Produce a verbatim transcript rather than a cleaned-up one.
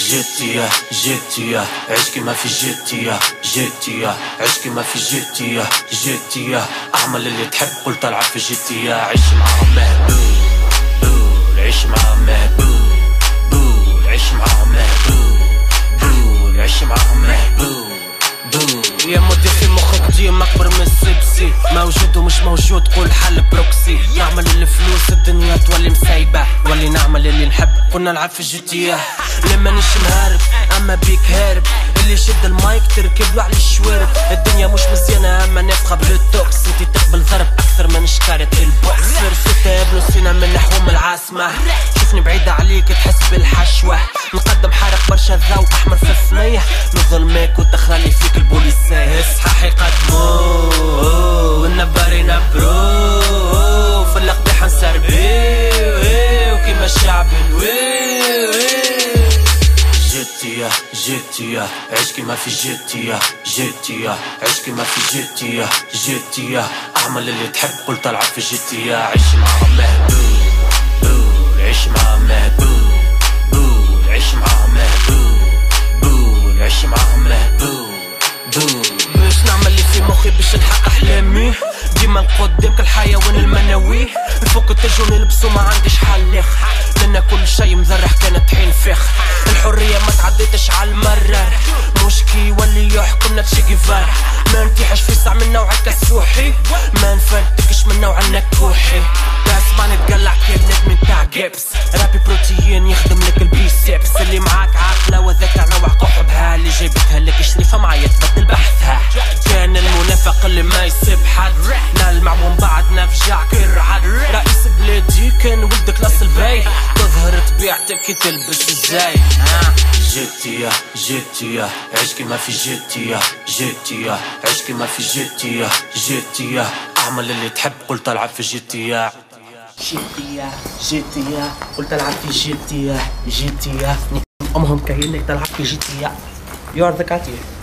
جيتيا جيتيا عيش كيما في جيتيا جيتيا عيش كيما في جيتيا جيتيا اعمل اللي تحب قلت العب في جيتيا عيش معاهم مهبول بول عيش معاهم مهبول بول عيش معاهم مهبول بول عيش معاهم مهبول بول يا مودي في مخك ديما اكبر من السبسي، موجود ومش موجود قول حل بروكسي. نعمل الفلوس الدنيا تولي مسايبة، ولي نعمل اللي نحب كنا نلعب في جي تي اه. لما نيش مهارب اما بيك هارب، اللي يشد المايك تركب له على الشوارب. الدنيا مش مزيانة اما نافخة بالتوكس، انتي تقبل ضرب اكثر من شكارة البوكس. فرسوتا بلوسينا من نحوم العاصمة، شوفني بعيدة عليك تحس بالحشوة. نقدم حارق برشا ضوء احمر في الثنية، نظلمك وتخلي فيك البوليسية. اصحاح يقدموه والنبار ينبروه، في اللقبيح نسربيه وكيما الشعب نويه. جيتيا جيتيا عيش كيما في جيتيا جيتيا عيش كيما في جيتيا جيتيا اعمل اللي تحب قلت العب في جيتيا عيش معاهم مهبول بول عيش معاهم مهبول بول عيش معاهم مهبول بول عيش معاهم مهبول بول. باش نعمل اللي في مخي باش نحقق احلامي، ديما نقدم كالحيوان المنوي. الفوق التاج نلبسو ما عنديش حل اخر، لان كل شي مذرح كانت طحين فخر. الحرية ما تعديتش على المرر، مش كي يولي يحكمنا تشي جيفار. ما نتيحش في ساع من نوع الكسوحي، ما نفلتكش من نوع النكوحي. بس ما نتقلع كيف نجم نتاع جيبس، رابي بروتيين يخدم لك البيسبس. اللي معاك عاقلة وذاك نوع قحبها، اللي جايبتها لك شريفة معايا تبدل بحثها. كان المنافق اللي ما يسيب حد، نلمع ومن بعد نفجع كالرعد. رئيس بلادي كان ولد كلاس البي، تظهر طبيعتك كي تلبس ازاي. جيتيا جيتيا عيش كيما في جيتيا جيتيا عيش كيما في جيتيا جيتيا اعمل اللي تحب قلت العب في جيتيا جيتيا جيتيا قلت العب في جيتيا جيتيا. امهم كاين لك تلعب في جيتيا. يو ار ذا كاتير.